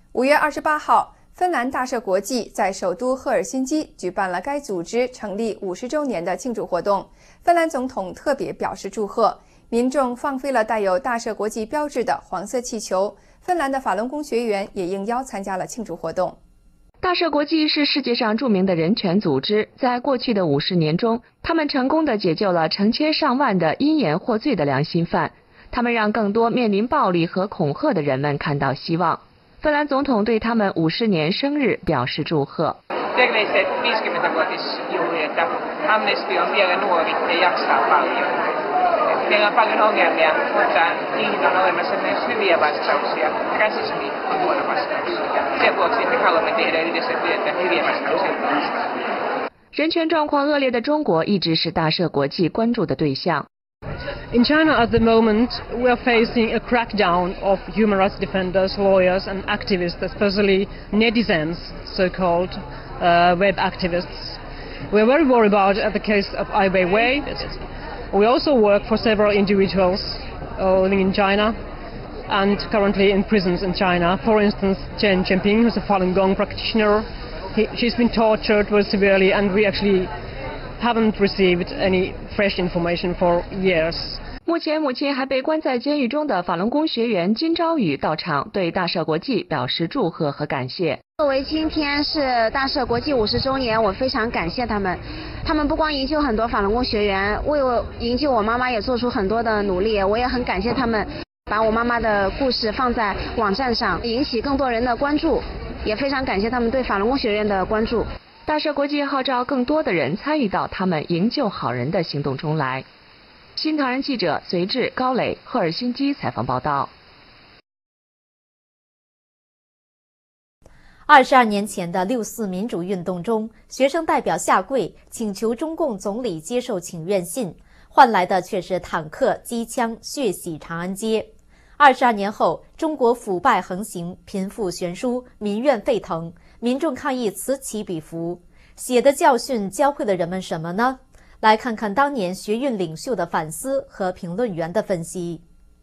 5月28号，芬兰大社国际在首都赫尔辛基举办了该组织成立50周年的庆祝活动。芬兰总统特别表示祝贺，民众放飞了带有大社国际标志的黄色气球。芬兰的法轮功学员也应邀参加了庆祝活动。 大社国际是世界上著名的人权组织，在过去的50年中，他们成功地解救了成千上万的因言获罪的良心犯，他们让更多面临暴力和恐吓的人们看到希望。芬兰总统对他们50年生日表示祝贺。 Terveiset 50-vuotisjuhli, että Amnesty on vielä nuori ja jaksaa paljon. Meillä on paljon ongelmia, mutta niihin on olemassa myös hyviä vastauksia. Rasismi on huono vastaus. Sen vuoksi me haluamme tehdä yhdessä työtä hyviä vastauksia puolesta. 人权状况恶劣的中国一直是大社国际关注的对象。 In China at the moment, we are facing a crackdown of human rights defenders, lawyers and activists, especially netizens, so-called web activists. We are very worried about the case of Ai Weiwei. We also work for several individuals living in China and currently in prisons in China. For instance, Chen Jinping, who's a Falun Gong practitioner. She's been tortured very severely, and we actually haven't received any fresh information for years. 目前，母亲还被关在监狱中的法轮功学员金昭宇到场，对大社国际表示祝贺和感谢。 作为今天是大社国际50周年，我非常感谢他们。他们不光营救很多法轮功学员，为我营救我妈妈也做出很多的努力。我也很感谢他们，把我妈妈的故事放在网站上，引起更多人的关注。也非常感谢他们对法轮功学院的关注。 大社国际号召更多的人参与到他们营救好人的行动中来。新唐人记者隋志、高磊，赫尔辛基采访报道。 22年前的6·4民主运动中，学生代表下跪请求中共总理接受请愿信，换来的却是坦克、机枪、血洗长安街。22年后，中国腐败横行，贫富悬殊，民怨沸腾，民众抗议此起彼伏。血的教训教会了人们什么呢？来看看当年学运领袖的反思和评论员的分析。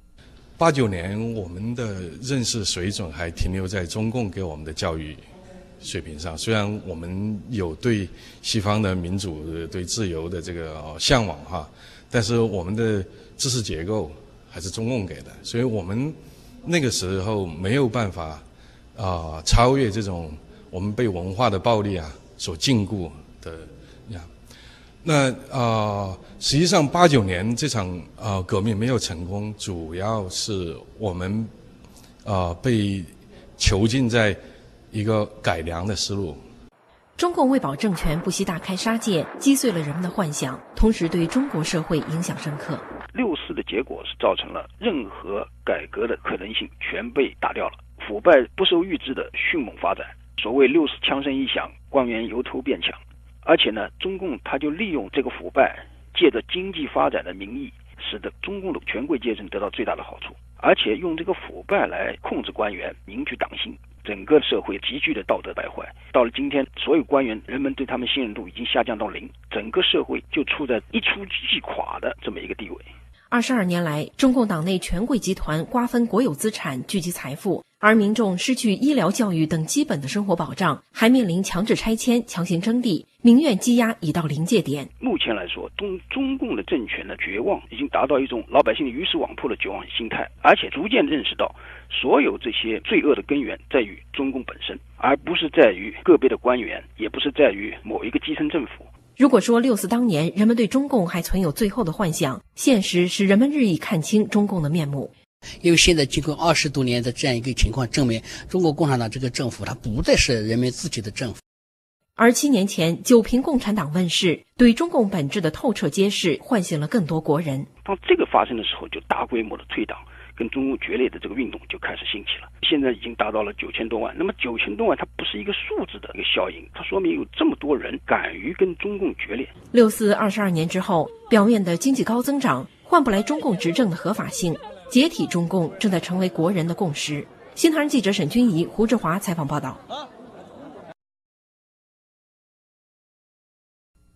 89年，我们的认识水准还停留在中共给我们的教育水平上。虽然我们有对西方的民主、对自由的这个向往哈，但是我们的知识结构还是中共给的，所以我们那个时候没有办法超越这种我们被文化的暴力所禁锢的呀。那实际上89年这场革命没有成功，主要是我们被囚禁在一个改良的思路。 中共为保政权不惜大开杀戒，击碎了人们的幻想，同时对中国社会影响深刻。 6·4的结果是造成了任何改革的可能性全被打掉了，腐败不受预知的迅猛发展。所谓6·4枪声一响，官员由偷变强。而且呢，中共他就利用这个腐败，借着经济发展的名义，使得中共的权贵阶层得到最大的好处，而且用这个腐败来控制官员，凝聚党性，整个社会急剧的道德败坏。到了今天，所有官员人们对他们信任度已经下降到0，整个社会就处在一触即垮的这么一个地位。 22年来，中共党内权贵集团瓜分国有资产，聚集财富，而民众失去医疗、教育等基本的生活保障，还面临强制拆迁、强行征地，民怨积压已到临界点。 目前来说，中共的政权的绝望已经达到一种老百姓的鱼死网破的绝望心态，而且逐渐认识到，所有这些罪恶的根源在于中共本身，而不是在于个别的官员，也不是在于某一个基层政府。 如果说6·4当年人们对中共还存有最后的幻想，现实使人们日益看清中共的面目。 因为现在经过20多年的这样一个情况，证明中国共产党这个政府它不再是人民自己的政府。 而7年前九平共产党问世，对中共本质的透彻揭示，唤醒了更多国人。 当这个发生的时候，就大规模的退党跟中共决裂的这个运动就开始兴起了，现在已经达到了9000多万。那么9000多万它不是一个数字的一个效应，它说明有这么多人敢于跟中共决裂。 6·4 22年之后，表面的经济高增长换不来中共执政的合法性，解体中共正在成为国人的共识。新唐人记者沈君怡、胡志华采访报道。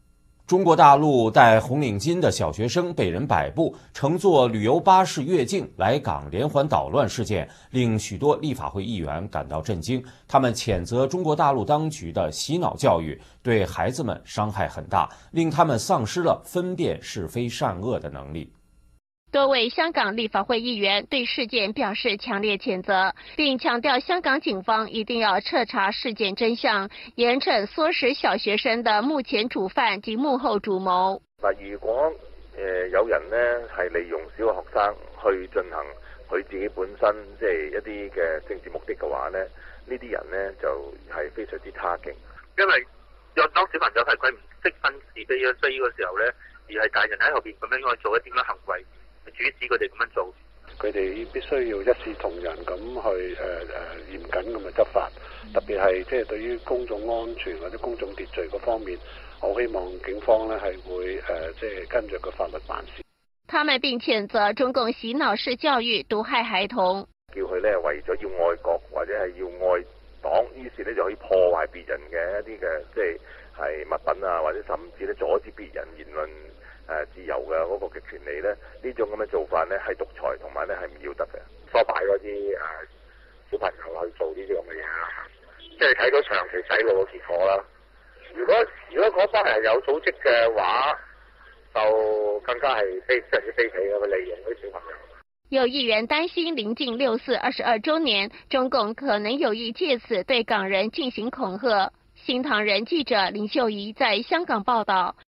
中国大陆戴红领巾的小学生被人摆布，乘坐旅游巴士越境来港连环捣乱事件，令许多立法会议员感到震惊。他们谴责中国大陆当局的洗脑教育对孩子们伤害很大，令他们丧失了分辨是非善恶的能力。 多位香港立法会议员对事件表示强烈谴责，并强调香港警方一定要彻查事件真相，严懲唆使小學生的目前主犯及幕後主謀。 如果有人呢係利用小學生去進行佢自己本身即係一啲嘅政治目的嘅話呢，呢啲人呢就係非常之差勁。因為當小朋友係佢唔識分是非嘅時候呢，而係大人喺後邊咁樣去做一啲咁嘅行為。主旨佢哋咁樣做，佢哋必須要一視同仁咁去嚴謹咁去執法，特別係即係對於公眾安全或者公眾秩序嗰方面，我希望警方呢係會即係跟着個法律辦事。 他們並譴責中共洗腦式教育毒害孩童， 叫佢呢為咗要愛國或者係要愛黨，於是呢就可以破壞別人嘅一啲嘅即係物品啊，或者甚至呢阻止別人言論自由嘅嗰個嘅權利咧，呢種咁嘅做法咧係獨裁，同埋咧係唔要得嘅。唆擺嗰啲小朋友去做呢啲咁嘅嘢啦，即係睇到長期洗腦嘅結果啦。如果嗰班係有組織嘅話，就更加係非常之卑鄙嘅，利用啲小朋友。 有議員擔心臨近6四22週年，中共可能有意借此對港人進行恐嚇。新唐人記者林秀儀在香港報道。